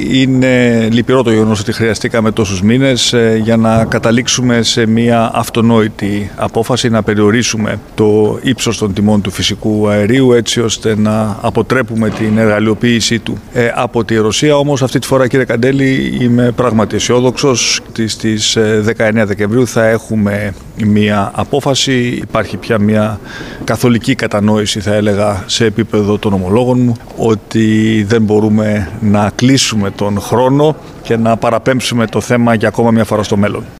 είναι λυπηρό το γεγονός ότι χρειαστήκαμε τόσους μήνες για να καταλήξουμε σε μια αυτονόητη απόφαση να περιορίσουμε το ύψος των τιμών του φυσικού αερίου έτσι ώστε να αποτρέπουμε την εργαλειοποίησή του από τη Ρωσία. Όμως αυτή τη φορά, κύριε Καντέλη, είμαι πράγματι αισιόδοξος. Στις 19 Δεκεμβρίου θα έχουμε μια απόφαση. Υπάρχει πια μια καθολική κατανόηση, θα έλεγα, σε επίπεδο των ομολόγων μου, ότι δεν μπορούμε να κλείσουμε τον χρόνο και να παραπέμψουμε το θέμα για ακόμα μια φορά στο μέλλον.